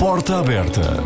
Porta Aberta.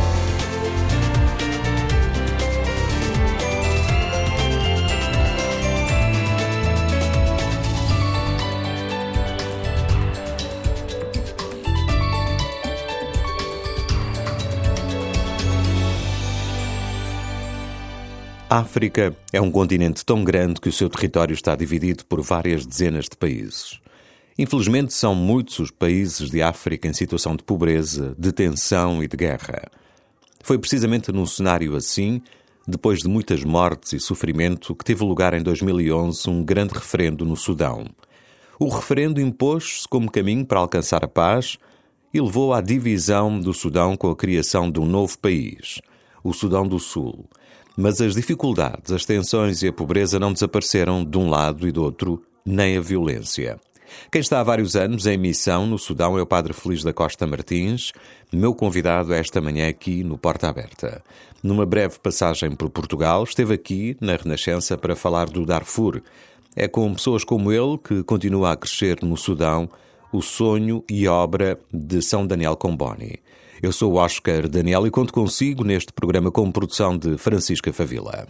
A África é um continente tão grande que o seu território está dividido por várias dezenas de países. Infelizmente, são muitos os países de África em situação de pobreza, de tensão e de guerra. Foi precisamente num cenário assim, depois de muitas mortes e sofrimento, que teve lugar em 2011 um grande referendo no Sudão. O referendo impôs-se como caminho para alcançar a paz e levou à divisão do Sudão com a criação de um novo país, o Sudão do Sul. Mas as dificuldades, as tensões e a pobreza não desapareceram de um lado e do outro, nem a violência. Quem está há vários anos em missão no Sudão é o Padre Feliz da Costa Martins, meu convidado esta manhã aqui no Porta Aberta. Numa breve passagem por Portugal, esteve aqui na Renascença para falar do Darfur. É com pessoas como ele que continua a crescer no Sudão o sonho e obra de São Daniel Comboni. Eu sou o Oscar Daniel e conto consigo neste programa com produção de Francisca Favila.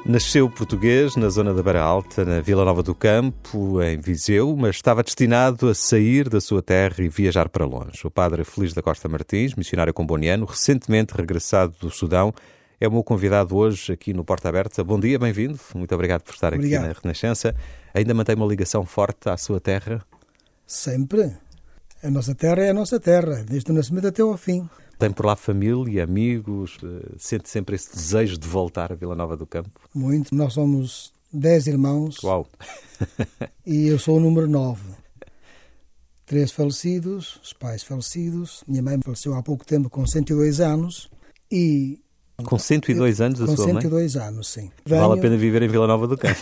Nasceu português na zona da Beira Alta, na Vila Nova do Campo, em Viseu, mas estava destinado a sair da sua terra e viajar para longe. O padre Feliz da Costa Martins, missionário comboniano, recentemente regressado do Sudão, é o meu convidado hoje aqui no Porta Aberta. Bom dia, bem-vindo. Muito obrigado por estar aqui na Renascença. Ainda mantém uma ligação forte à sua terra? Sempre. A nossa terra é a nossa terra, desde o nascimento até ao fim. Tem por lá família, amigos? Sente sempre esse desejo de voltar a Vila Nova do Campo? Muito. Nós somos 10 irmãos. Uau! E eu sou o número 9. 3 falecidos, os pais falecidos. Minha mãe faleceu há pouco tempo, com 102 anos. E... Com 102 anos a sua mãe? Com 102 anos, sim. Vale a pena viver em Vila Nova do Campo.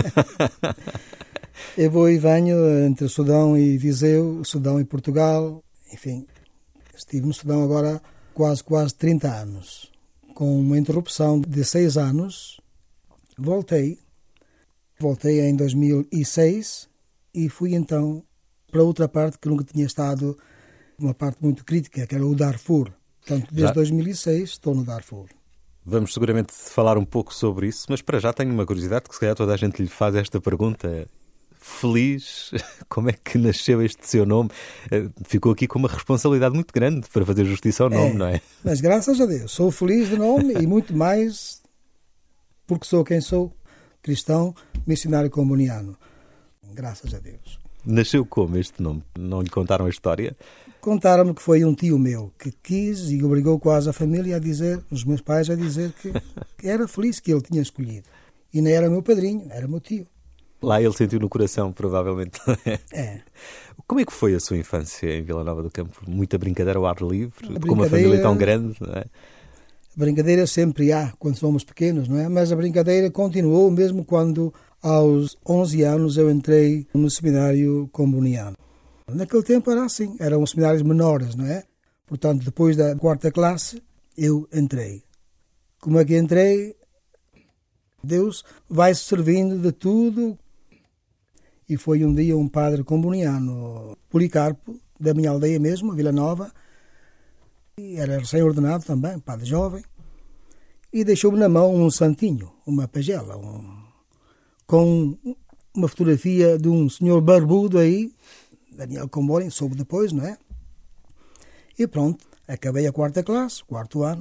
Eu vou e venho entre Sudão e Viseu, Sudão e Portugal, enfim. Estive no Sudão agora quase 30 anos. Com uma interrupção de 6 anos, voltei em 2006 e fui então para outra parte que nunca tinha estado, uma parte muito crítica, que era o Darfur. Portanto, desde 2006 estou no Darfur. Vamos seguramente falar um pouco sobre isso, mas para já tenho uma curiosidade que se calhar toda a gente lhe faz esta pergunta. Feliz, como é que nasceu este seu nome? Ficou aqui com uma responsabilidade muito grande para fazer justiça ao nome, não é? Mas graças a Deus, sou feliz de nome e muito mais porque sou quem sou, cristão, missionário comboniano. Graças a Deus. Nasceu como este nome? Não lhe contaram a história? Contaram-me que foi um tio meu que quis e obrigou quase a família a dizer, os meus pais a dizer que era feliz que ele tinha escolhido. E não era meu padrinho, era meu tio. Lá ele sentiu no coração, provavelmente. É. Como é que foi a sua infância em Vila Nova do Campo? Muita brincadeira ao ar livre? Com uma família tão grande, não é? A brincadeira sempre há, quando somos pequenos, não é? Mas a brincadeira continuou mesmo quando, aos 11 anos, eu entrei no seminário comboniano. Naquele tempo era assim, eram seminários menores, não é? Portanto, depois da 4ª classe, eu entrei. Como é que entrei? Deus vai servindo de tudo. E foi um dia um padre comboniano, Policarpo, da minha aldeia mesmo, Vila Nova, e era recém-ordenado também, padre jovem, e deixou-me na mão um santinho, uma pagela, com uma fotografia de um senhor barbudo aí, Daniel Comboni, soube depois, não é? E pronto, acabei a 4ª classe, 4º ano,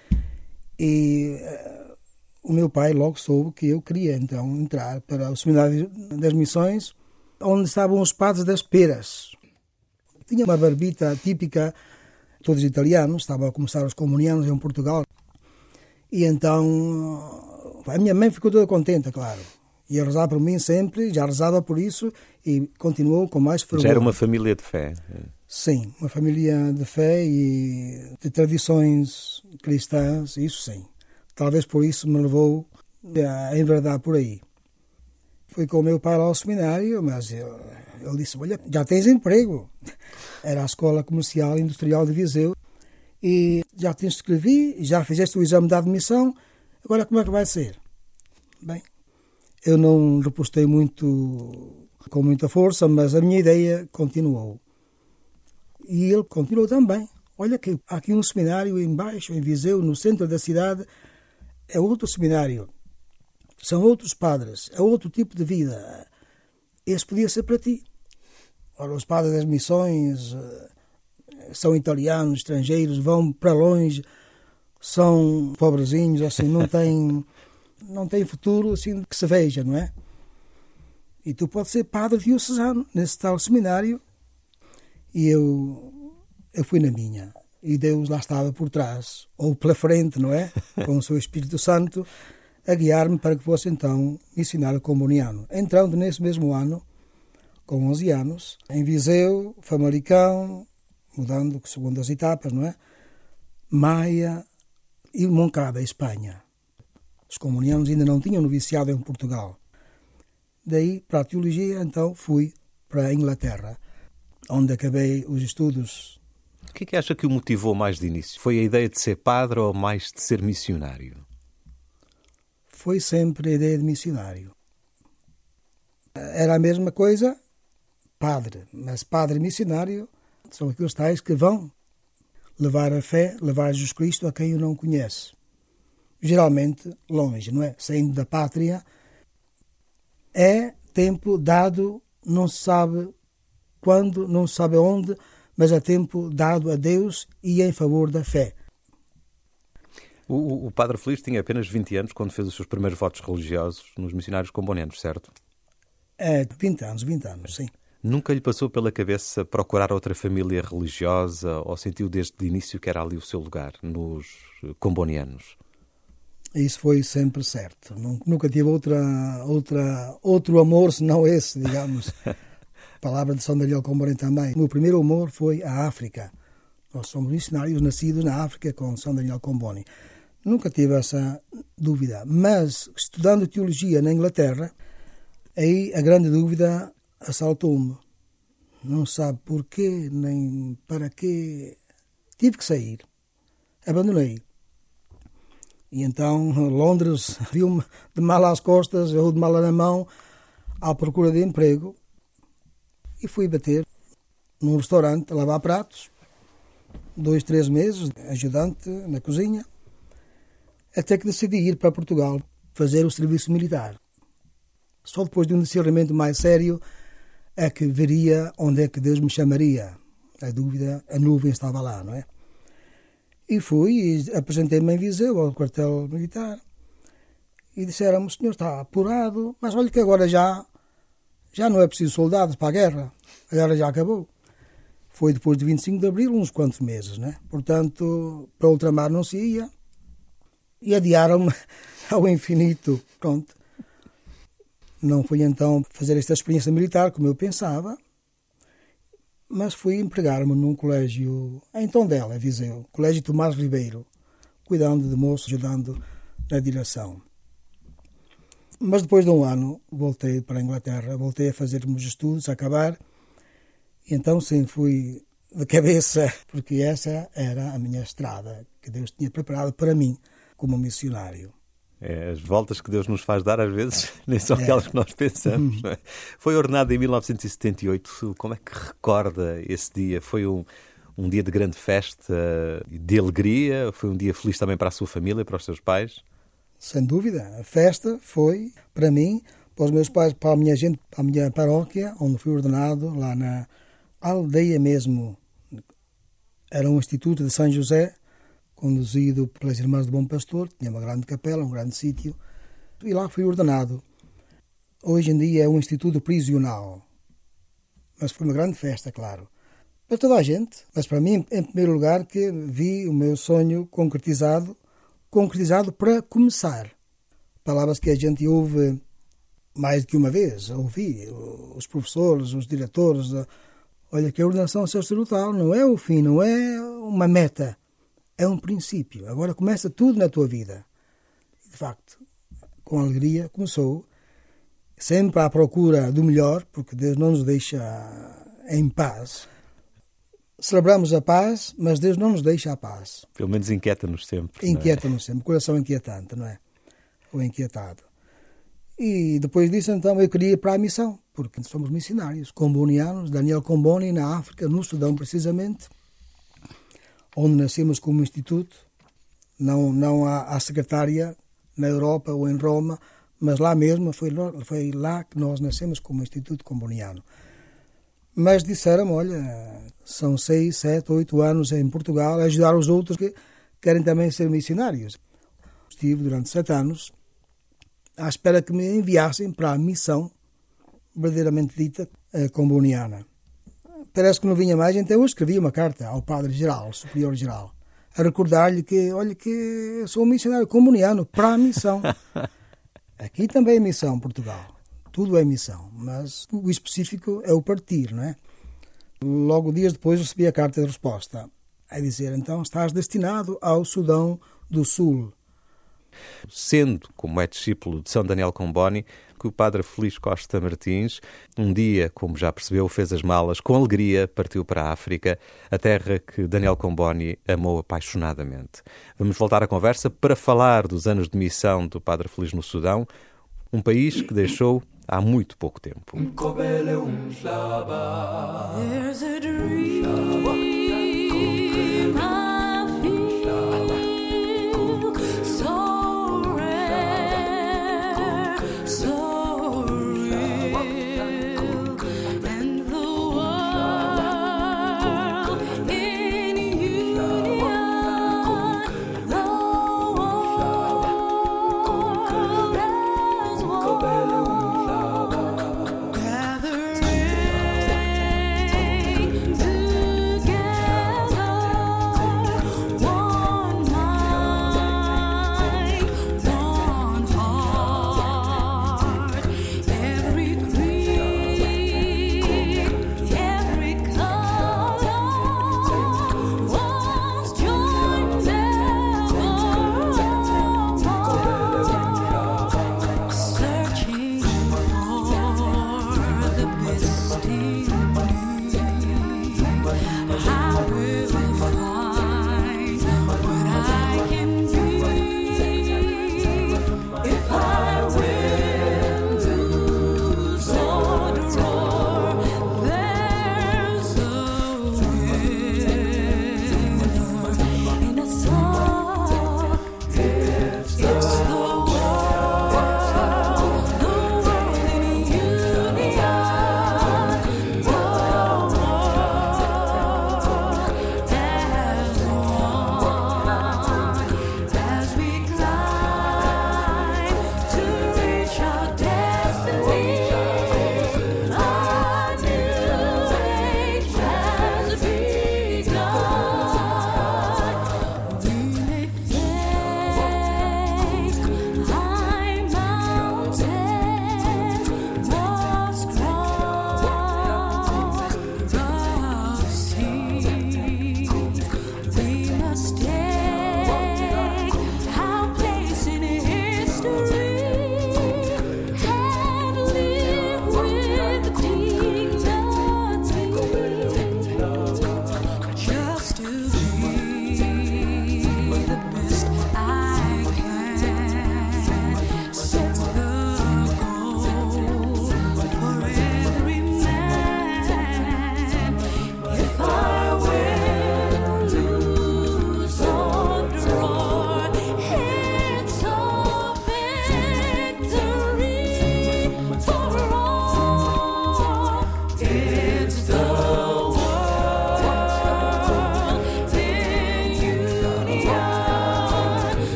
e o meu pai logo soube que eu queria então entrar para o Seminário das Missões, onde estavam os padres das peras. Tinha uma barbita típica, todos italianos, estavam a começar os comunianos em Portugal. E então a minha mãe ficou toda contente, claro. Ia rezar por mim sempre, já rezava por isso e continuou com mais fervor. Já era uma família de fé? Sim, uma família de fé e de tradições cristãs, isso sim. Talvez por isso me levou a enverdar por aí. Fui com o meu pai lá ao seminário, mas ele disse, olha, já tens emprego. Era a Escola Comercial e Industrial de Viseu. E já te inscrevi, já fizeste o exame de admissão, agora como é que vai ser? Bem, eu não repostei muito, com muita força, mas a minha ideia continuou. E ele continuou também. Olha que há aqui um seminário embaixo, em Viseu, no centro da cidade. É outro seminário, são outros padres, é outro tipo de vida. Esse podia ser para ti. Ora, os padres das missões são italianos, estrangeiros, vão para longe, são pobrezinhos, assim, não têm futuro assim que se veja, não é? E tu podes ser padre diocesano nesse tal seminário. E eu fui na minha. E Deus lá estava por trás, ou pela frente, não é? Com o seu Espírito Santo, a guiar-me para que fosse então missionário comboniano. Entrando nesse mesmo ano, com 11 anos, em Viseu, Famalicão, mudando segundo as etapas, não é? Maia e Moncada, Espanha. Os combonianos ainda não tinham noviciado em Portugal. Daí, para a teologia, então, fui para a Inglaterra, onde acabei os estudos. O que é que acha que o motivou mais de início? Foi a ideia de ser padre ou mais de ser missionário? Foi sempre a ideia de missionário. Era a mesma coisa, padre, mas padre e missionário são aqueles tais que vão levar a fé, levar Jesus Cristo a quem o não conhece. geralmente longe, não é? Saindo da pátria, é tempo dado, não se sabe quando, não se sabe onde, mas é tempo dado a Deus e em favor da fé. O Padre Feliz tinha apenas 20 anos quando fez os seus primeiros votos religiosos nos missionários combonianos, certo? 20 anos, sim. Nunca lhe passou pela cabeça procurar outra família religiosa ou sentiu desde o início que era ali o seu lugar, nos combonianos? Isso foi sempre certo. Nunca tive outro amor senão esse, digamos. A palavra de São Daniel Comboni também. O meu primeiro amor foi a África. Nós somos missionários nascidos na África com São Daniel Comboni. Nunca tive essa dúvida. Mas, estudando teologia na Inglaterra, aí a grande dúvida assaltou-me. Não sabe porquê, nem para quê. Tive que sair. Abandonei. E então Londres viu-me de mala às costas ou de mala na mão à procura de emprego. E fui bater num restaurante a lavar pratos. 2, 3 meses, ajudante na cozinha. Até que decidi ir para Portugal fazer o serviço militar. Só depois de um discernimento mais sério é que veria onde é que Deus me chamaria. A dúvida, a nuvem estava lá, não é? E fui e apresentei-me em Viseu, ao quartel militar. E disseram-me, o senhor está apurado, mas olha que agora já não é preciso soldados para a guerra. A guerra já acabou. Foi depois de 25 de Abril, uns quantos meses, né? Portanto, para ultramar não se ia. E adiaram-me ao infinito. Pronto. Não fui então fazer esta experiência militar como eu pensava, mas fui empregar-me num colégio em Tondela, em Viseu, Colégio Tomás Ribeiro, cuidando de moços, ajudando na direção. Mas depois de um ano voltei para a Inglaterra, voltei a fazer os meus estudos, a acabar, e então sim, fui de cabeça, porque essa era a minha estrada que Deus tinha preparado para mim como missionário. As voltas que Deus nos faz dar, às vezes, nem são aquelas que nós pensamos. Não é? Foi ordenado em 1978. Como é que recorda esse dia? Foi um dia de grande festa, de alegria? Foi um dia feliz também para a sua família, para os seus pais? Sem dúvida. A festa foi, para mim, para os meus pais, para a minha gente, para a minha paróquia, onde fui ordenado, lá na aldeia mesmo. Era um instituto de São José, conduzido pelas Irmãs do Bom Pastor, tinha uma grande capela, um grande sítio, e lá fui ordenado. Hoje em dia é um instituto prisional, mas foi uma grande festa, claro. Para toda a gente, mas para mim, em primeiro lugar, que vi o meu sonho concretizado para começar. Palavras que a gente ouve mais do que uma vez, ouvi os professores, os diretores, olha que a ordenação sacerdotal não é o fim, não é uma meta, é um princípio. Agora começa tudo na tua vida. De facto, com alegria, começou. Sempre à procura do melhor, porque Deus não nos deixa em paz. Celebramos a paz, mas Deus não nos deixa a paz. Pelo menos inquieta-nos sempre. Inquieta-nos sempre. Coração inquietante, não é? Ou inquietado. E depois disso, então, eu queria ir para a missão, porque somos missionários, combonianos, Daniel Comboni, na África, no Sudão, precisamente, onde nascemos como instituto, não há secretária na Europa ou em Roma, mas lá mesmo, foi lá que nós nascemos como instituto comboniano. Mas disseram, olha, são 6, 7, 8 anos em Portugal a ajudar os outros que querem também ser missionários. Estive durante 7 anos à espera que me enviassem para a missão verdadeiramente dita comboniana. Parece que não vinha mais, então eu escrevi uma carta ao Padre-Geral, Superior-Geral, a recordar-lhe que, olha, que eu sou um missionário comboniano para a missão. Aqui também é missão, Portugal. Tudo é missão, mas o específico é o partir, não é? Logo dias depois recebi a carta de resposta, a dizer, então, estás destinado ao Sudão do Sul. Sendo, como é discípulo de São Daniel Comboni, que o Padre Feliz Costa Martins, um dia, como já percebeu, fez as malas, com alegria partiu para a África, a terra que Daniel Comboni amou apaixonadamente. Vamos voltar à conversa para falar dos anos de missão do Padre Feliz no Sudão, um país que deixou há muito pouco tempo. There's a dream I feel so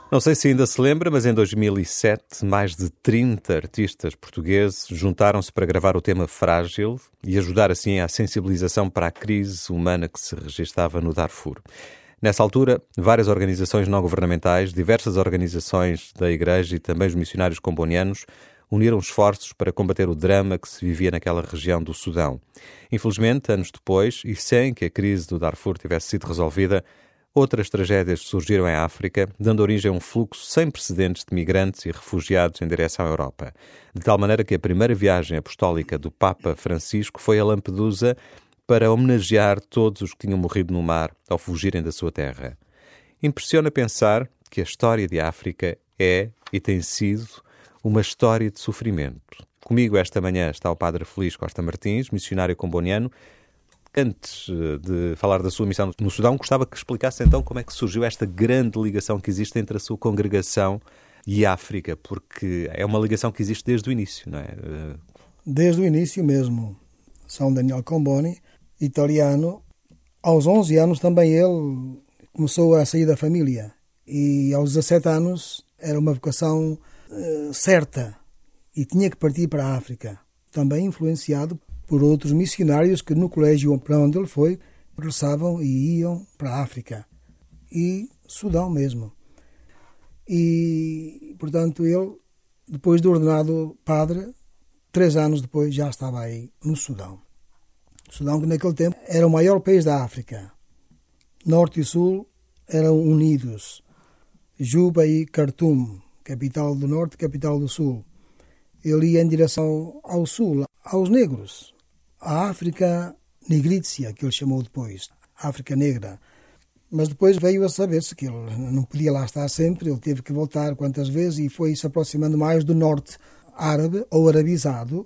Não sei se ainda se lembra, mas em 2007 mais de 30 artistas portugueses juntaram-se para gravar o tema Frágil e ajudar assim à sensibilização para a crise humana que se registava no Darfur. Nessa altura, várias organizações não governamentais, diversas organizações da Igreja e também os missionários combonianos uniram esforços para combater o drama que se vivia naquela região do Sudão. Infelizmente, anos depois, e sem que a crise do Darfur tivesse sido resolvida, outras tragédias surgiram em África, dando origem a um fluxo sem precedentes de migrantes e refugiados em direção à Europa. De tal maneira que a primeira viagem apostólica do Papa Francisco foi a Lampedusa para homenagear todos os que tinham morrido no mar ao fugirem da sua terra. Impressiona pensar que a história de África é e tem sido uma história de sofrimento. Comigo esta manhã está o Padre Feliz Costa Martins, missionário comboniano. Antes de falar da sua missão no Sudão, gostava que explicasse então como é que surgiu esta grande ligação que existe entre a sua congregação e a África, porque é uma ligação que existe desde o início, não é? Desde o início mesmo. São Daniel Comboni, italiano. Aos 11 anos também ele começou a sair da família. E aos 17 anos era uma vocação certa e tinha que partir para a África. Também influenciado por outros missionários que no colégio para onde ele foi regressavam e iam para a África e Sudão mesmo. E, portanto, ele, depois de ordenado padre, 3 anos depois já estava aí no Sudão. O Sudão, que naquele tempo era o maior país da África. Norte e Sul eram unidos. Juba e Khartoum, capital do Norte e capital do Sul. Ele ia em direção ao Sul, aos negros. A África negrícia, que ele chamou depois, África Negra. Mas depois veio a saber-se que ele não podia lá estar sempre, ele teve que voltar quantas vezes e foi se aproximando mais do norte árabe ou arabizado.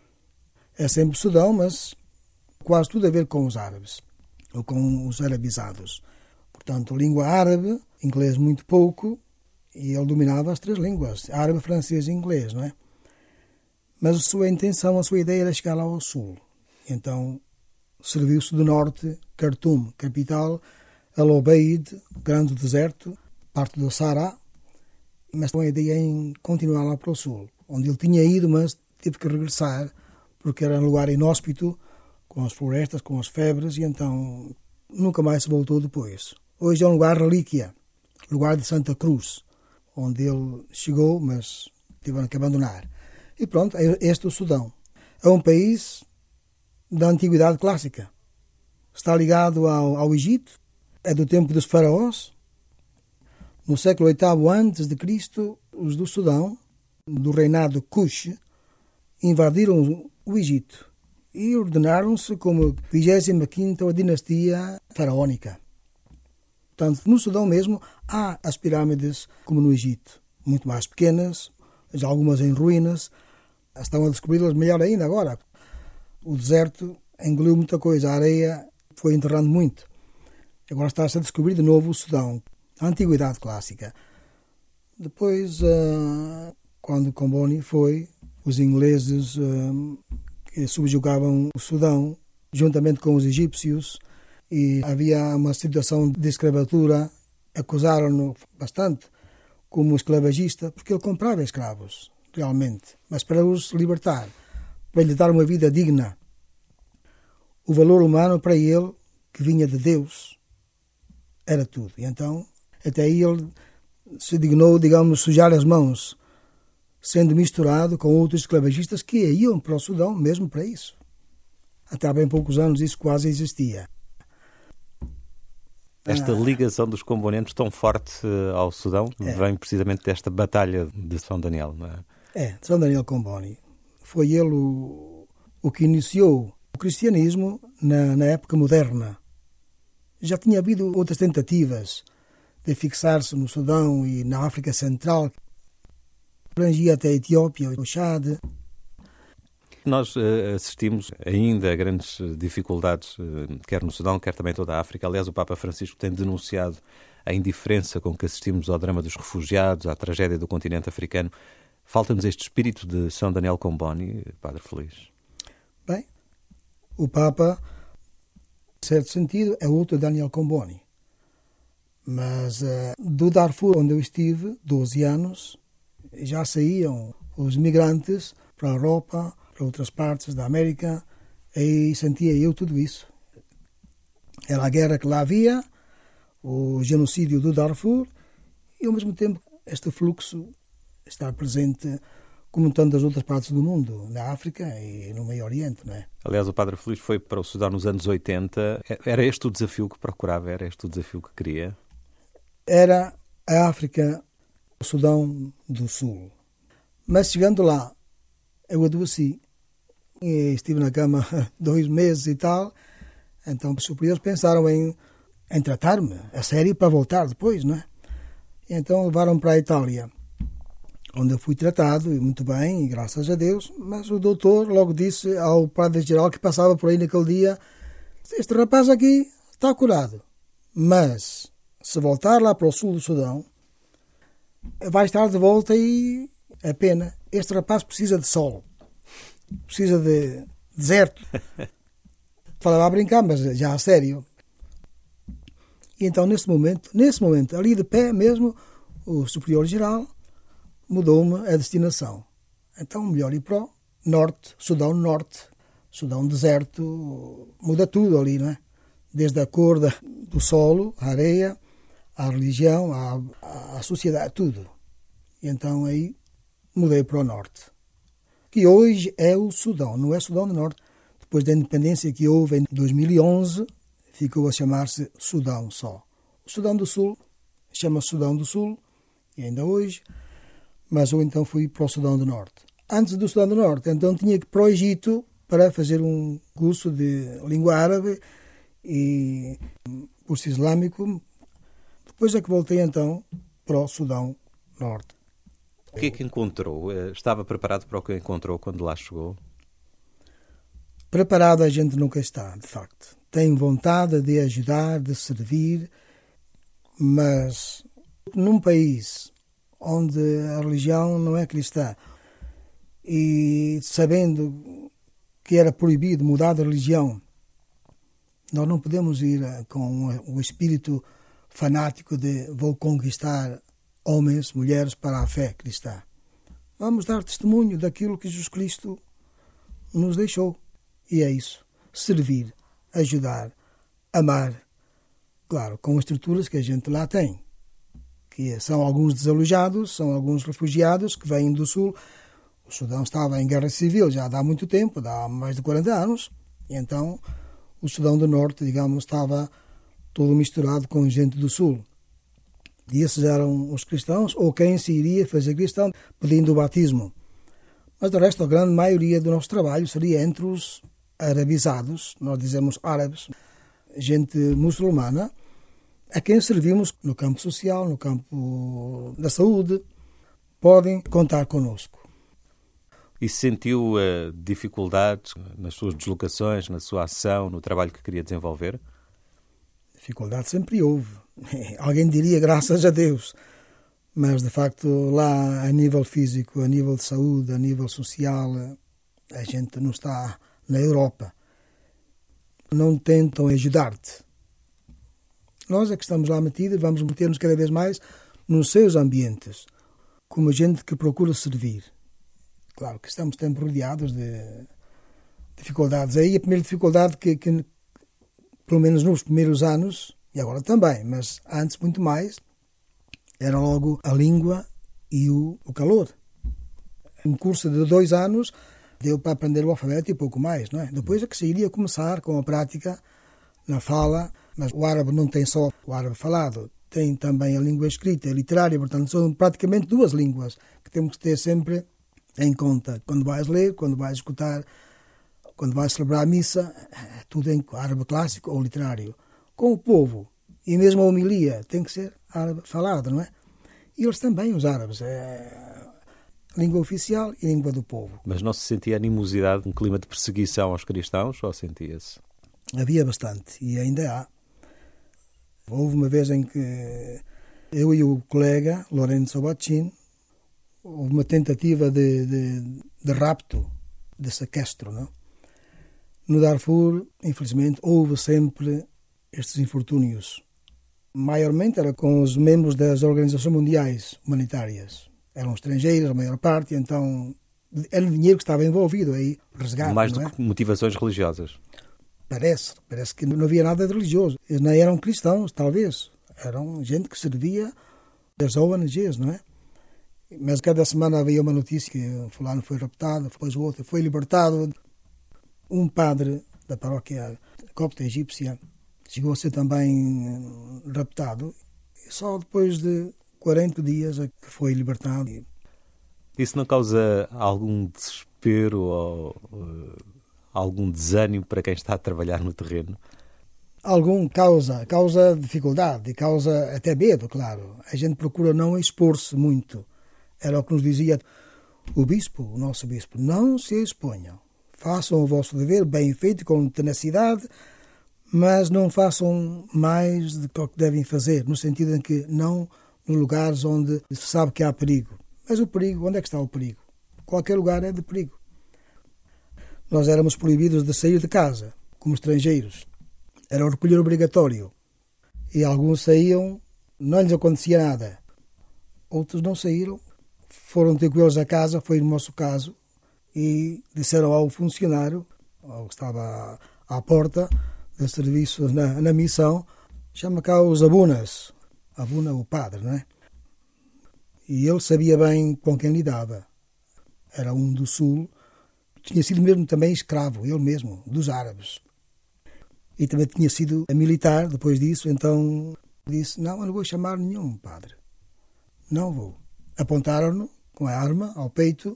É sempre Sudão, mas quase tudo a ver com os árabes, ou com os arabizados. Portanto, língua árabe, inglês muito pouco, e ele dominava as 3 línguas, árabe, francês e inglês, não é? Mas a sua intenção, a sua ideia era chegar lá ao sul. Então, serviu-se do norte, Khartoum, capital, Al-Obeid, grande deserto, parte do Saara, mas com a ideia em continuar lá para o sul, onde ele tinha ido, mas teve que regressar, porque era um lugar inóspito, com as florestas, com as febres, e então nunca mais se voltou depois. Hoje é um lugar relíquia, lugar de Santa Cruz, onde ele chegou, mas tiveram que abandonar. E pronto, este é o Sudão. É um país da Antiguidade Clássica. Está ligado ao Egito, é do tempo dos faraós. No século VIII a.C., os do Sudão, do reinado Kush, invadiram o Egito e ordenaram-se como 25ª dinastia faraónica. Portanto, no Sudão mesmo há as pirâmides como no Egito, muito mais pequenas, já algumas em ruínas. Estão a descobri-las melhor ainda agora. O deserto engoliu muita coisa, a areia foi enterrando muito. Agora está-se a descobrir de novo o Sudão, a Antiguidade Clássica. Depois, quando Comboni foi, os ingleses que subjugavam o Sudão, juntamente com os egípcios, e havia uma situação de escravatura, acusaram-no bastante como esclavagista, porque ele comprava escravos, realmente, mas para os libertar, para lhe dar uma vida digna. O valor humano para ele, que vinha de Deus, era tudo. E então, até aí ele se dignou, digamos, sujar as mãos, sendo misturado com outros esclavagistas que iam para o Sudão mesmo para isso. Até há bem poucos anos isso quase existia. Esta ligação dos componentes tão forte ao Sudão vem precisamente desta batalha de São Daniel, não é? São Daniel Comboni. Foi ele o que iniciou o cristianismo na época moderna. Já tinha havido outras tentativas de fixar-se no Sudão e na África Central, abrangia até a Etiópia, o Chad. Nós assistimos ainda a grandes dificuldades, quer no Sudão, quer também em toda a África. Aliás, o Papa Francisco tem denunciado a indiferença com que assistimos ao drama dos refugiados, à tragédia do continente africano. Falta-nos este espírito de São Daniel Comboni, Padre Feliz. Bem, o Papa, em certo sentido, é outro Daniel Comboni. Mas do Darfur, onde eu estive, 12 anos, já saíam os migrantes para a Europa, para outras partes da América, e sentia eu tudo isso. Era a guerra que lá havia, o genocídio do Darfur, e ao mesmo tempo este fluxo está presente como em tantas outras partes do mundo, na África e no Meio Oriente, não é? Aliás, o Padre Feliz foi para o Sudão nos anos 80. Era este o desafio que procurava? Era este o desafio que queria? Era a África, o Sudão do Sul. Mas chegando lá, eu adoeci. E estive na cama 2 meses e tal. Então os superiores pensaram em tratar-me a sério para voltar depois, não é? E então levaram-me para a Itália, onde eu fui tratado, e muito bem, e graças a Deus. Mas o doutor logo disse ao padre-geral que passava por aí naquele dia: este rapaz aqui está curado, mas se voltar lá para o sul do Sudão, vai estar de volta e é pena. Este rapaz precisa de sol, precisa de deserto. Falava a brincar, mas já a sério. E então, nesse momento, ali de pé mesmo, o superior-geral mudou-me a destinação. Então, melhor ir para o norte, Sudão Norte, Sudão deserto, muda tudo ali, não é? Desde a cor do solo, a areia, a religião, a sociedade, tudo. E então aí mudei para o norte, que hoje é o Sudão, não é Sudão do Norte. Depois da independência que houve em 2011, ficou a chamar-se Sudão só. O Sudão do Sul chama-se Sudão do Sul, e ainda hoje, mas eu então fui para o Sudão do Norte. Antes do Sudão do Norte, então tinha que ir para o Egito para fazer um curso de língua árabe e curso islâmico. Depois é que voltei então para o Sudão Norte. O que é que encontrou? Estava preparado para o que encontrou quando lá chegou? Preparado a gente nunca está, de facto. Tem vontade de ajudar, de servir, mas num país onde a religião não é cristã e sabendo que era proibido mudar de religião, nós não podemos ir com o espírito fanático de vou conquistar homens, mulheres para a fé cristã. Vamos dar testemunho daquilo que Jesus Cristo nos deixou. E é isso. Servir, ajudar, amar. Claro, com as estruturas que a gente lá tem. Que são alguns desalojados, são alguns refugiados que vêm do Sul. O Sudão estava em guerra civil já há muito tempo, há mais de 40 anos. E então o Sudão do Norte, digamos, estava todo misturado com gente do Sul. E esses eram os cristãos, ou quem se iria fazer cristão, pedindo o batismo. Mas, de resto, a grande maioria do nosso trabalho seria entre os arabizados, nós dizemos árabes, gente muçulmana, a quem servimos no campo social, no campo da saúde. Podem contar connosco. E sentiu dificuldades nas suas deslocações, na sua ação, no trabalho que queria desenvolver? Dificuldade sempre houve. Alguém diria graças a Deus. Mas, de facto, lá a nível físico, a nível de saúde, a nível social, a gente não está na Europa. Não tentam ajudar-te. Nós é que estamos lá metidos, vamos meter-nos cada vez mais nos seus ambientes, como gente que procura servir. Claro que estamos sempre rodeados de dificuldades. Aí a primeira dificuldade que pelo menos nos primeiros anos, e agora também, mas antes muito mais, era logo a língua e o calor. Um curso de 2 anos deu para aprender o alfabeto e pouco mais, não é? Depois é que se iria começar com a prática na fala, mas o árabe não tem só o árabe falado, tem também a língua escrita e literária, portanto são praticamente 2 línguas que temos que ter sempre em conta. Quando vais ler, quando vais escutar, quando vais celebrar a missa, tudo em árabe clássico ou literário. Com o povo, e mesmo a homilia, tem que ser árabe falado, não é? E eles também, os árabes, língua oficial e língua do povo. Mas não se sentia animosidade, um clima de perseguição aos cristãos, ou sentia-se? Havia bastante, e ainda há. Houve uma vez em que eu e o colega, Lorenzo Baccin, houve uma tentativa de rapto, de sequestro, não? No Darfur, infelizmente, houve sempre estes infortúnios. Maiormente era com os membros das organizações mundiais humanitárias. Eram estrangeiros, a maior parte, então era dinheiro que estava envolvido aí, resgate. Mais não do é? que motivações religiosas. Parece que não havia nada de religioso. Eles não eram cristãos, talvez. Eram gente que servia das ONGs, não é? Mas cada semana havia uma notícia que fulano foi raptado, depois o outro foi libertado. Um padre da paróquia copta egípcia chegou a ser também raptado. Só depois de 40 dias é que foi libertado. Isso não causa algum desespero ou algum desânimo para quem está a trabalhar no terreno? Algum causa dificuldade, causa até medo, claro. A gente procura não expor-se muito. Era o que nos dizia o bispo, o nosso bispo. Não se exponham. Façam o vosso dever bem feito, com tenacidade, mas não façam mais do que devem fazer, no sentido em que não nos lugares onde se sabe que há perigo. Mas o perigo, onde é que está o perigo? Qualquer lugar é de perigo. Nós éramos proibidos de sair de casa, como estrangeiros. Era o recolher obrigatório. E alguns saíam, não lhes acontecia nada. Outros não saíram, foram ter com eles a casa, foi no nosso caso, e disseram ao funcionário, ao que estava à porta do serviço na missão, chama cá os abunas. Abuna, o padre, não é? E ele sabia bem com quem lidava. Era um do sul, tinha sido mesmo também escravo, ele mesmo, dos árabes. E também tinha sido militar depois disso, então disse, não, eu não vou chamar nenhum padre. Não vou. Apontaram-no com a arma ao peito,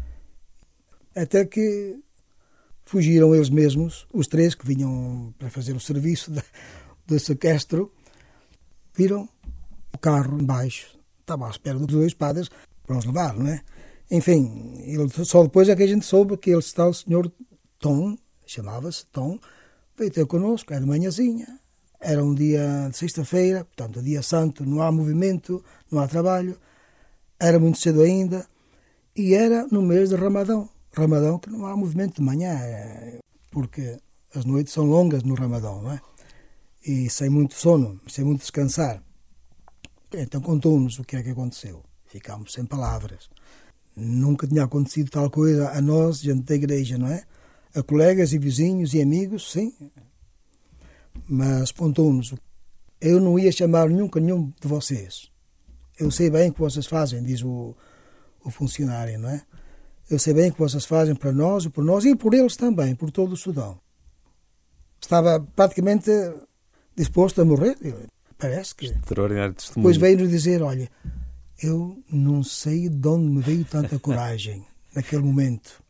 até que fugiram eles mesmos, os três que vinham para fazer o serviço de sequestro, viram o carro embaixo, estava à espera dos dois padres para os levar, não é? Enfim, só depois é que a gente soube que ele está o senhor Tom, chamava-se Tom, veio ter connosco, era de manhãzinha, era um dia de sexta-feira, portanto, dia santo, não há movimento, não há trabalho, era muito cedo ainda, e era no mês de Ramadão. Ramadão que não há movimento de manhã, porque as noites são longas no Ramadão, não é? E sem muito sono, sem muito descansar. Então contou-nos o que é que aconteceu. Ficámos sem palavras. Nunca tinha acontecido tal coisa a nós, gente da igreja, não é? A colegas e vizinhos e amigos, sim. Mas contou-nos. Eu não ia chamar nunca nenhum de vocês. Eu sei bem o que vocês fazem, diz o funcionário, não é? Eu sei bem o que vocês fazem para nós e por eles também, por todo o Sudão. Estava praticamente disposto a morrer, parece que. Extraordinário testemunho. Depois veio-nos dizer, olha, eu não sei de onde me veio tanta coragem naquele momento.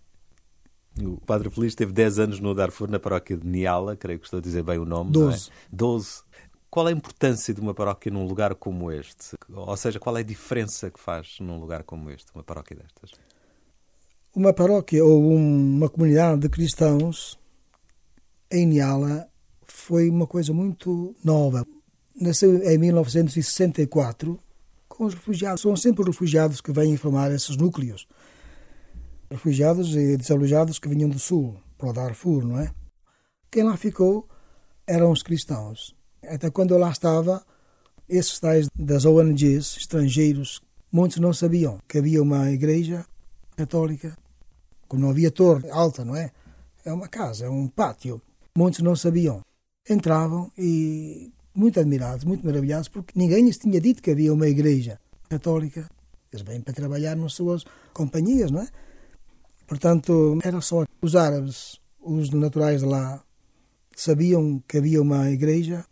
O Padre Feliz teve 10 anos no Darfur, na paróquia de Niala, creio que estou a dizer bem o nome. 12. Não é? 12. Qual é a importância de uma paróquia num lugar como este? Ou seja, qual é a diferença que faz num lugar como este, uma paróquia destas? Uma paróquia ou uma comunidade de cristãos em Niala foi uma coisa muito nova. Nasceu em 1964 com os refugiados. São sempre os refugiados que vêm formar esses núcleos. Refugiados e desalojados que vinham do sul, para o Darfur, não é? Quem lá ficou eram os cristãos. Até quando eu lá estava, esses tais das ONGs, estrangeiros, muitos não sabiam que havia uma igreja católica, como não havia torre alta, não é? É uma casa, é um pátio. Muitos não sabiam. Entravam e muito admirados, muito maravilhados, porque ninguém lhes tinha dito que havia uma igreja católica. Eles vêm para trabalhar nas suas companhias, não é? Portanto, era só os árabes, os naturais de lá, sabiam que havia uma igreja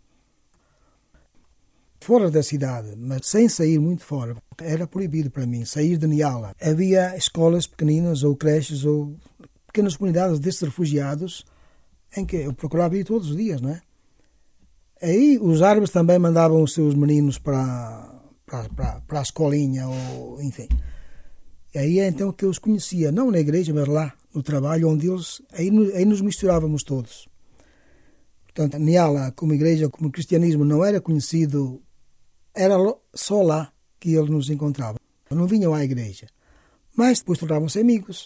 fora da cidade, mas sem sair muito fora. Era proibido para mim sair de Niala. Havia escolas pequeninas ou creches ou pequenas comunidades desses refugiados em que eu procurava ir todos os dias, não é? Aí os árabes também mandavam os seus meninos para a escolinha, ou enfim. E aí é então que eu os conhecia, não na igreja, mas lá no trabalho, onde eles, aí nos misturávamos todos. Portanto, Niala, como igreja, como cristianismo, não era conhecido, era só lá que eles nos encontravam. Não vinham à igreja. Mas depois tornavam-se amigos.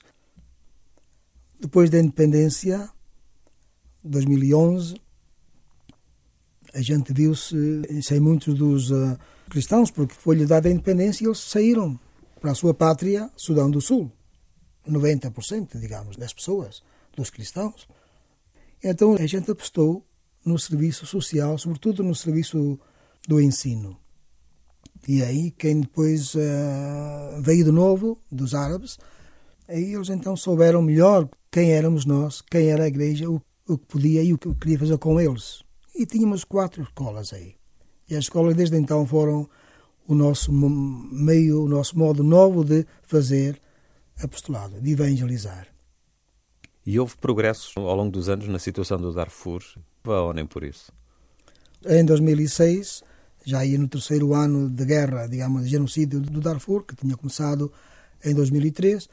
Depois da independência, 2011, A gente viu-se sem muitos dos cristãos, porque foi-lhe dada a independência e eles saíram para a sua pátria, Sudão do Sul. 90%, digamos, das pessoas, dos cristãos. Então a gente apostou no serviço social, sobretudo no serviço do ensino. E aí quem depois veio de novo, dos árabes, aí eles então souberam melhor quem éramos nós, quem era a igreja, o que podia e o que queria fazer com eles. E tínhamos 4 escolas aí. E as escolas desde então foram o nosso meio, o nosso modo novo de fazer apostolado, de evangelizar. E houve progressos ao longo dos anos na situação do Darfur, ou nem por isso? Em 2006, já ia no 3º ano de guerra, digamos, de genocídio do Darfur, que tinha começado em 2003.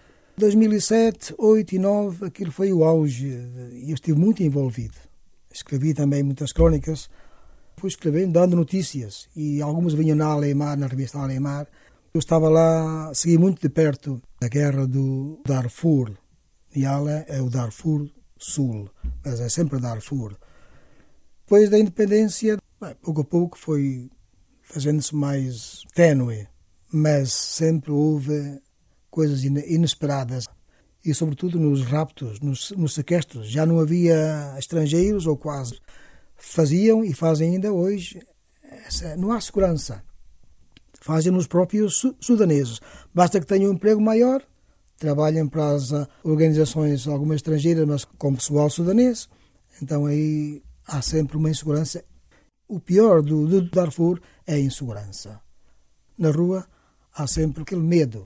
2007, 2008 e 2009, aquilo foi o auge e eu estive muito envolvido. Escrevi também muitas crónicas, fui escrevendo, dando notícias, e algumas vinham na Alemar, na revista Alemar. Eu estava lá, segui muito de perto a guerra do Darfur. Niala é o Darfur Sul, mas é sempre Darfur. Depois da independência, pouco a pouco foi fazendo-se mais ténue, mas sempre houve coisas inesperadas. E sobretudo nos raptos, nos sequestros. Já não havia estrangeiros, ou quase. Faziam e fazem ainda hoje. Não há segurança. Fazem os próprios sudaneses. Basta que tenham um emprego maior, trabalham para as organizações, algumas estrangeiras, mas com pessoal sudanês. Então aí há sempre uma insegurança. O pior do Darfur é a insegurança. Na rua há sempre aquele medo.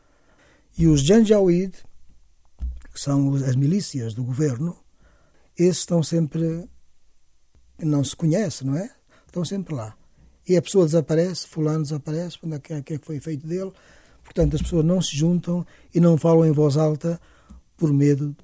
E os Janjaweed, que são as milícias do governo, esses estão sempre, não se conhece, não é? Estão sempre lá. E a pessoa desaparece, fulano desaparece, o que é que foi feito dele? Portanto, as pessoas não se juntam e não falam em voz alta por medo.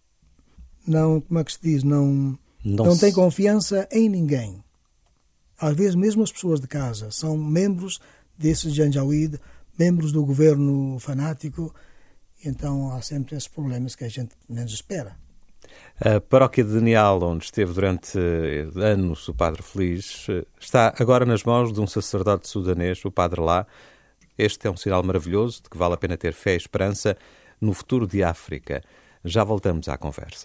Não, como é que se diz? Não têm confiança em ninguém. Às vezes, mesmo as pessoas de casa são membros desses Janjaweed, membros do governo fanático. Então há sempre esses problemas que a gente menos espera. A paróquia de Nial, onde esteve durante anos o Padre Feliz, está agora nas mãos de um sacerdote sudanês, o Padre Lá. Este é um sinal maravilhoso de que vale a pena ter fé e esperança no futuro de África. Já voltamos à conversa.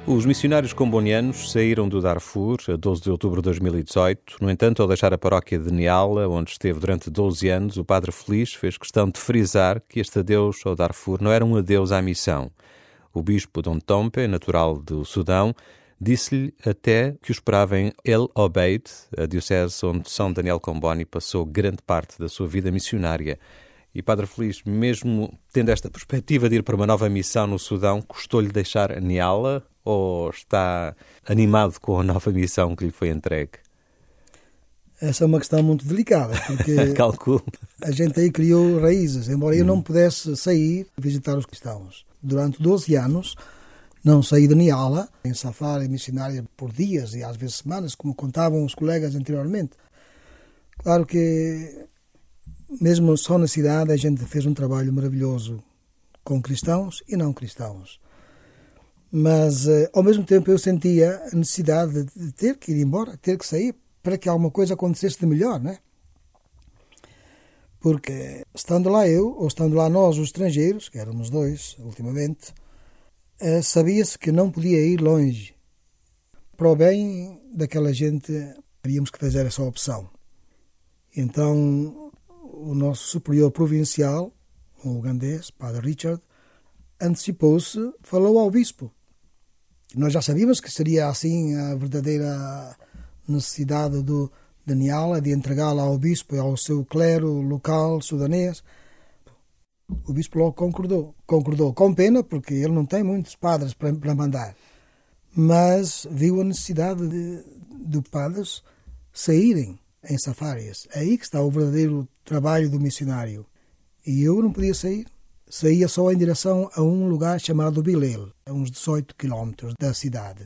Os missionários combonianos saíram do Darfur a 12 de outubro de 2018. No entanto, ao deixar a paróquia de Niala, onde esteve durante 12 anos, o padre Feliz fez questão de frisar que este adeus ao Darfur não era um adeus à missão. O bispo Dom Tompe, natural do Sudão, disse-lhe até que o esperava em El Obeid, a diocese onde São Daniel Comboni passou grande parte da sua vida missionária. E Padre Feliz, mesmo tendo esta perspectiva de ir para uma nova missão no Sudão, custou-lhe deixar Niala ou está animado com a nova missão que lhe foi entregue? Essa é uma questão muito delicada, porque Calculo. a gente aí criou raízes, embora eu não pudesse sair visitar os cristãos. Durante 12 anos não saí de Niala, em safari missionária por dias e às vezes semanas, como contavam os colegas anteriormente. Claro que mesmo só na cidade a gente fez um trabalho maravilhoso com cristãos e não cristãos. Mas ao mesmo tempo eu sentia a necessidade de ter que ir embora, ter que sair, para que alguma coisa acontecesse de melhor, né? Porque estando lá eu, ou estando lá nós, os estrangeiros, que éramos dois ultimamente, sabia-se que não podia ir longe. Para o bem daquela gente, havíamos que fazer essa opção. Então, o nosso superior provincial, o ugandês, Padre Richard, antecipou-se, falou ao bispo. Nós já sabíamos que seria assim a verdadeira necessidade de Niala, de entregá-la ao bispo e ao seu clero local sudanês. O bispo logo concordou com pena, porque ele não tem muitos padres para mandar, mas viu a necessidade de padres saírem em safaris. É aí que está o verdadeiro trabalho do missionário. E eu não podia sair. Saía só em direção a um lugar chamado Bilel, a uns 18 quilómetros da cidade.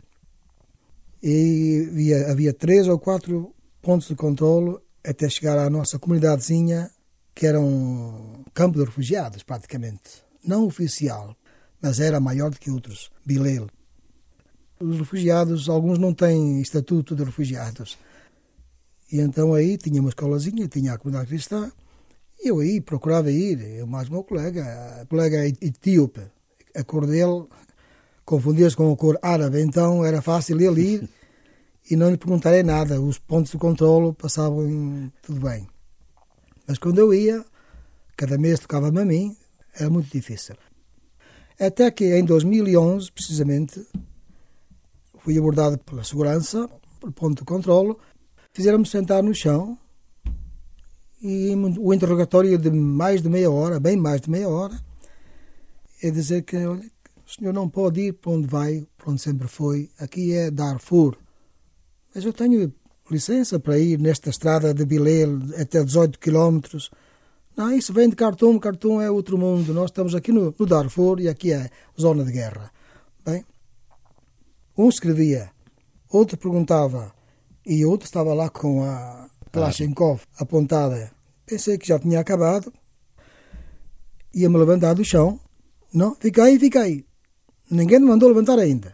E havia 3 ou 4 pontos de controle até chegar à nossa comunidadezinha, que era um campo de refugiados, praticamente. Não oficial, mas era maior do que outros, Bilel. Os refugiados, alguns não têm estatuto de refugiados. E então aí tinha uma escolazinha, tinha a comunidade cristã, e eu aí procurava ir, eu mais o meu colega etíope. A cor dele confundia-se com a cor árabe, então era fácil ele ir e não lhe perguntarei nada. Os pontos de controle passavam tudo bem. Mas quando eu ia, cada mês tocava-me a mim, era muito difícil. Até que em 2011, precisamente, fui abordado pela segurança, pelo ponto de controle, fizeram-me sentar no chão, e o interrogatório de mais de meia hora, bem mais de meia hora, é dizer que olha, o senhor não pode ir para onde vai, para onde sempre foi, aqui é Darfur. Mas eu tenho licença para ir nesta estrada de Bilel até 18 quilómetros. Não, isso vem de Khartoum, Khartoum é outro mundo, nós estamos aqui no Darfur e aqui é zona de guerra. Bem, um escrevia, outro perguntava e outro estava lá com a Kalashnikov apontada. Pensei que já tinha acabado. Ia-me levantar do chão. Não, fica aí. Ninguém me mandou levantar ainda.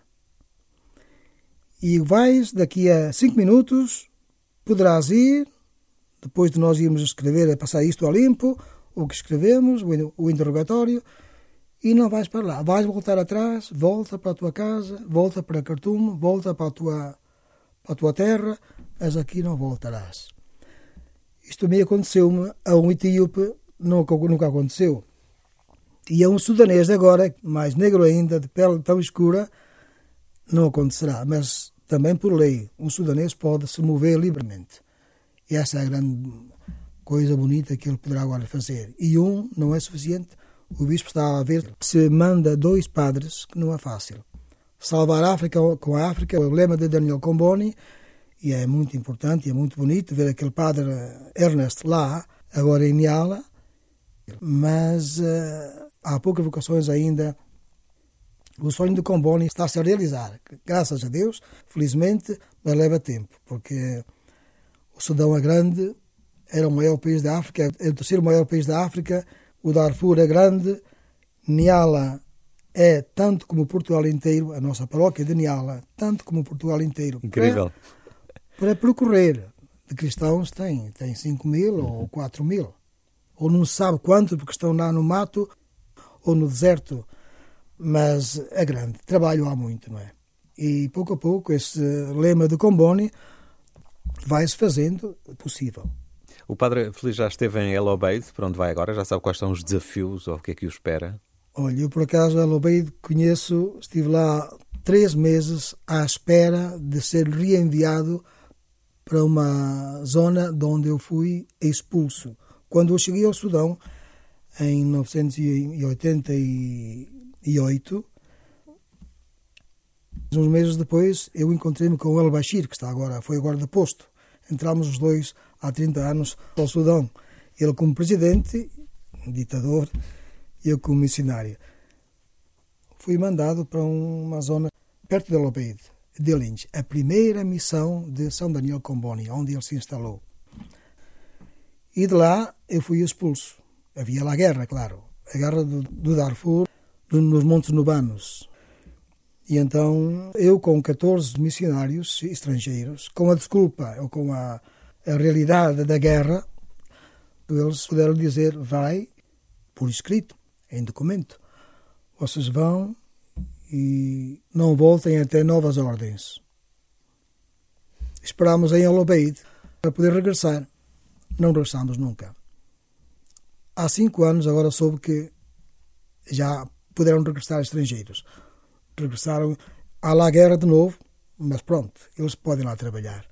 E vais, daqui a 5 minutos, poderás ir, depois de nós irmos escrever, a passar isto a limpo, o que escrevemos, o interrogatório, e não vais para lá. Vais voltar atrás, volta para a tua casa, volta para Khartoum, volta para a tua terra, mas aqui não voltarás. Isto também aconteceu-me a um etíope, nunca aconteceu. E a um sudanês agora, mais negro ainda, de pele tão escura, não acontecerá. Mas também por lei, um sudanês pode se mover livremente. E essa é a grande coisa bonita que ele poderá agora fazer. E não é suficiente. O bispo está a ver que se manda 2 padres, que não é fácil. Salvar a África com a África é o lema de Daniel Comboni, e é muito importante e é muito bonito ver aquele padre Ernest lá, agora em Niala, mas há poucas vocações ainda. O sonho de Comboni está-se a realizar, graças a Deus, felizmente, mas leva tempo, porque o Sudão é grande, era o maior país da África, é o 3º maior país da África, o Darfur é grande, Niala é tanto como Portugal inteiro, a nossa paróquia de Niala, tanto como Portugal inteiro. Incrível. Para percorrer, de cristãos tem 5.000 ou 4.000, ou não se sabe quantos, porque estão lá no mato ou no deserto, mas é grande, trabalho há muito, não é? E pouco a pouco esse lema de Comboni vai-se fazendo possível. O padre Feliz já esteve em El Obeid, para onde vai agora? Já sabe quais são os desafios ou o que é que o espera? Olha, eu por acaso El Obeid conheço, estive lá 3 meses à espera de ser reenviado para uma zona de onde eu fui expulso. Quando eu cheguei ao Sudão, em 1988, uns meses depois, eu encontrei-me com o El Bashir, que foi agora deposto. Entramos os dois há 30 anos ao Sudão. Ele como presidente, ditador, e eu como missionário. Fui mandado para uma zona perto de El Obeid, de Lynch, a primeira missão de São Daniel Comboni, onde ele se instalou. E de lá eu fui expulso. Havia lá a guerra, claro. A guerra do Darfur, nos Montes Nubanos. E então eu, com 14 missionários estrangeiros, com a desculpa ou com a realidade da guerra, eles puderam dizer: vai, por escrito, em documento. Vocês vão e não voltem até novas ordens. Esperámos em El Obeid para poder regressar. Não regressámos nunca. Há 5 anos agora soube que já puderam regressar estrangeiros. Regressaram, há lá guerra de novo, mas pronto, eles podem lá trabalhar.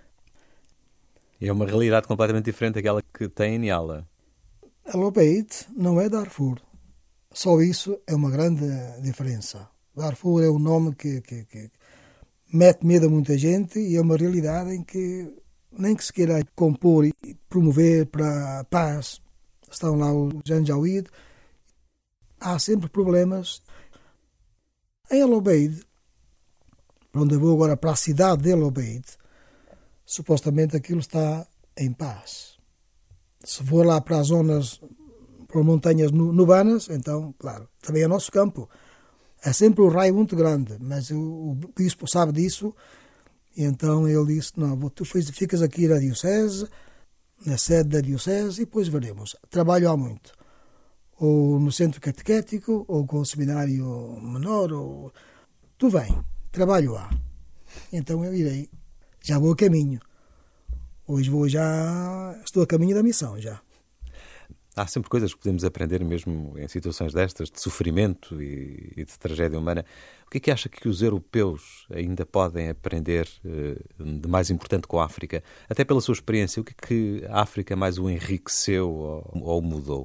É uma realidade completamente diferente daquela que tem em Niala. El Obeid não é Darfur. Só isso é uma grande diferença. Darfur é um nome que mete medo a muita gente e é uma realidade em que nem que se queira compor e promover para a paz. Estão lá os Janjaweed. Há sempre problemas. Em El Obeid, onde eu vou agora para a cidade de El Obeid, supostamente aquilo está em paz. Se for lá para as zonas, para as montanhas nubanas, então, claro, também é nosso campo. É sempre um raio muito grande, mas o bispo sabe disso, e então ele disse: não, tu ficas aqui na diocese, na sede da diocese, e depois veremos. Trabalho há muito. Ou no centro catequético, ou com o seminário menor, ou... Tu vem, trabalho há. Então eu irei. Já vou a caminho. Hoje estou a caminho da missão, já. Há sempre coisas que podemos aprender mesmo em situações destas, de sofrimento e de tragédia humana. O que é que acha que os europeus ainda podem aprender de mais importante com a África? Até pela sua experiência, o que é que a África mais o enriqueceu ou mudou?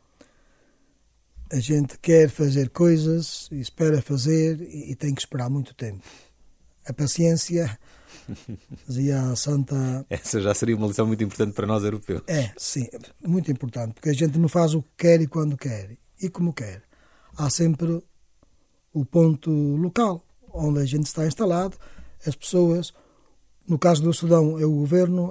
A gente quer fazer coisas e espera fazer e tem que esperar muito tempo. A paciência, dizia a Santa... Essa já seria uma lição muito importante para nós europeus. É, sim, muito importante, porque a gente não faz o que quer e quando quer, e como quer. Há sempre o ponto local, onde a gente está instalado, as pessoas, no caso do Sudão, é o governo,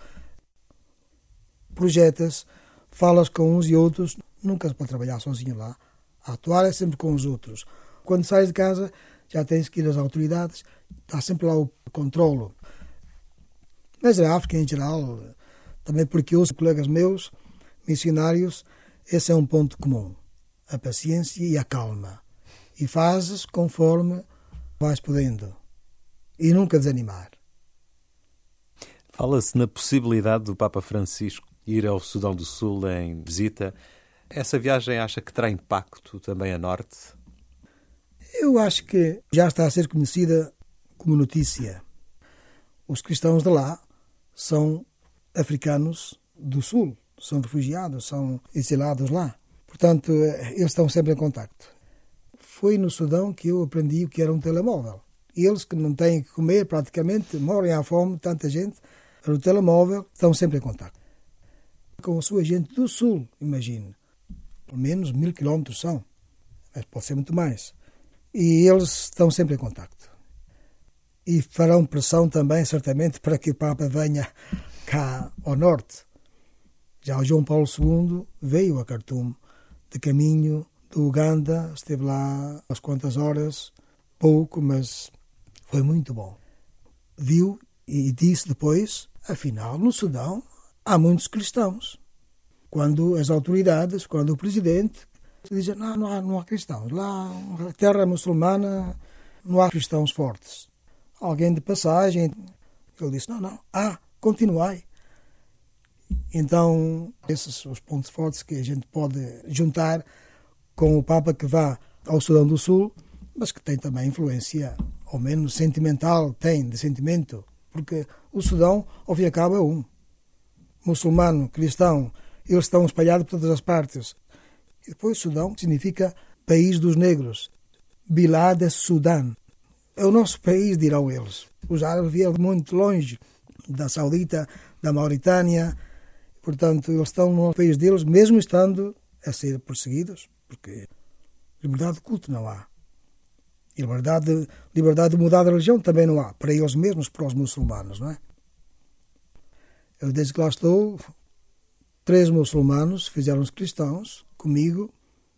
projeta-se, falas com uns e outros, nunca se pode trabalhar sozinho lá. A atuar é sempre com os outros. Quando sais de casa, já tens que ir às autoridades, está sempre lá o controlo. Mas a África em geral, também porque os colegas meus, missionários, esse é um ponto comum. A paciência e a calma. E fazes conforme vais podendo. E nunca desanimar. Fala-se na possibilidade do Papa Francisco ir ao Sudão do Sul em visita. Essa viagem acha que terá impacto também a norte? Eu acho que já está a ser conhecida como notícia. Os cristãos de lá são africanos do Sul, são refugiados, são exilados lá. Portanto, eles estão sempre em contacto. Foi no Sudão que eu aprendi o que era um telemóvel. Eles que não têm que comer praticamente, morrem à fome, tanta gente, no telemóvel estão sempre em contacto. Com a sua gente do Sul, imagine. Pelo menos 1000 quilómetros são, mas pode ser muito mais. E eles estão sempre em contacto. E farão pressão também, certamente, para que o Papa venha cá ao norte. Já o João Paulo II veio a Khartoum, de caminho do Uganda, esteve lá umas quantas horas, pouco, mas foi muito bom. Viu e disse depois, afinal, no Sudão há muitos cristãos. Quando as autoridades, quando o presidente dizem, não há cristãos. Lá, na terra muçulmana, não há cristãos fortes. alguém de passagem. Ele disse, não, continuai. Então, esses são os pontos fortes que a gente pode juntar com o Papa que vá ao Sudão do Sul, mas que tem também influência, ao menos sentimental, tem de sentimento, porque o Sudão, ao fim e ao cabo, é um. Muçulmano, cristão, eles estão espalhados por todas as partes. E depois, Sudão significa país dos negros. Bilad Sudão. É o nosso país, dirão eles. Os árabes vieram muito longe, da Saudita, da Mauritânia. Portanto, eles estão no país deles, mesmo estando a ser perseguidos, porque liberdade de culto não há. E liberdade de mudar de religião também não há, para eles mesmos, para os muçulmanos, não é? Eu, desde que lá estou, 3 muçulmanos fizeram-se cristãos comigo,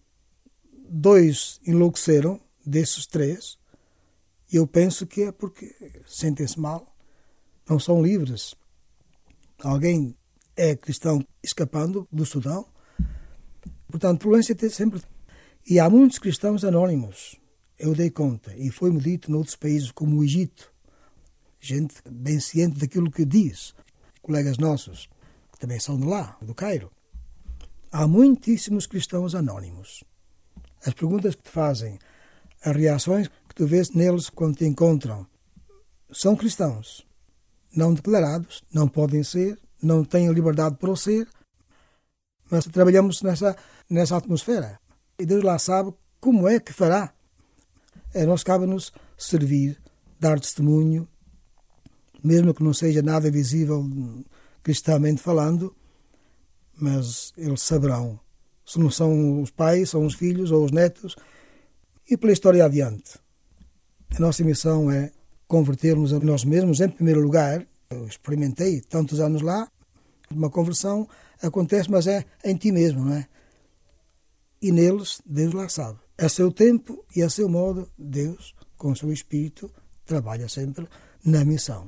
2 enlouqueceram, desses 3, e eu penso que é porque sentem-se mal, não são livres. Alguém é cristão escapando do Sudão, portanto, violência tem sempre. E há muitos cristãos anónimos, eu dei conta, e foi-me dito noutros países como o Egito, gente bem ciente daquilo que diz, colegas nossos, que também são de lá, do Cairo. Há muitíssimos cristãos anónimos. As perguntas que te fazem, as reações que tu vês neles quando te encontram, são cristãos, não declarados, não podem ser, não têm liberdade para o ser, mas trabalhamos nessa atmosfera. E Deus lá sabe como é que fará. Nós cabe-nos servir, dar testemunho, mesmo que não seja nada visível cristamente falando, mas eles saberão. Se não são os pais, são os filhos ou os netos, e pela história adiante. A nossa missão é converter-nos a nós mesmos em primeiro lugar. Eu experimentei tantos anos lá, uma conversão acontece, mas é em ti mesmo, não é? E neles, Deus lá sabe. A seu tempo e a seu modo, Deus, com o seu Espírito, trabalha sempre na missão.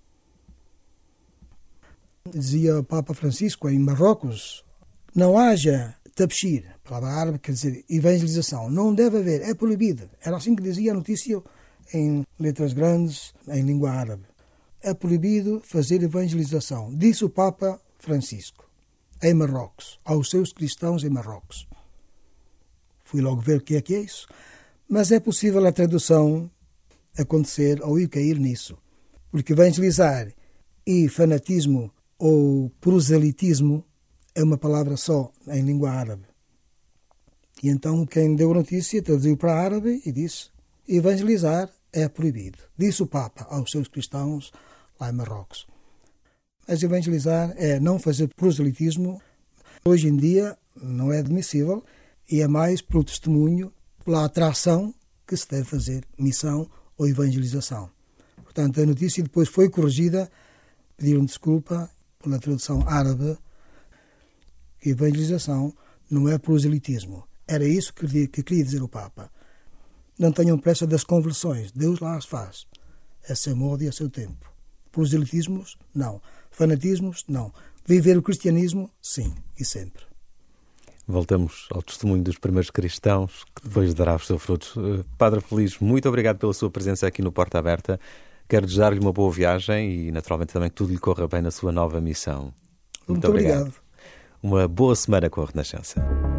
Dizia o Papa Francisco em Marrocos, não haja tabshir, palavra árabe, quer dizer evangelização. Não deve haver, é proibido. Era assim que dizia a notícia em letras grandes, em língua árabe. É proibido fazer evangelização, disse o Papa Francisco, em Marrocos, aos seus cristãos em Marrocos. Fui logo ver o que é isso. Mas é possível a tradução acontecer ou ir cair nisso. Porque evangelizar e fanatismo ou proselitismo é uma palavra só em língua árabe. E então quem deu a notícia traduziu para árabe e disse evangelizar é proibido. Disse o Papa aos seus cristãos lá em Marrocos. Mas evangelizar é não fazer proselitismo. Hoje em dia não é admissível e é mais pelo testemunho, pela atração que se deve fazer missão ou evangelização. Portanto, a notícia depois foi corrigida, pediram desculpa pela tradução árabe, que evangelização não é proselitismo. Era isso que queria dizer o Papa. Não tenham pressa das conversões, Deus lá as faz, a seu modo e a seu tempo. Proselitismos, não. Fanatismos, não. Viver o cristianismo, sim, e sempre. Voltamos ao testemunho dos primeiros cristãos, que depois dará os seus frutos. Padre Feliz, muito obrigado pela sua presença aqui no Porta Aberta. Quero desejar-lhe uma boa viagem e, naturalmente, também que tudo lhe corra bem na sua nova missão. Muito obrigado. Uma boa semana com a Renascença.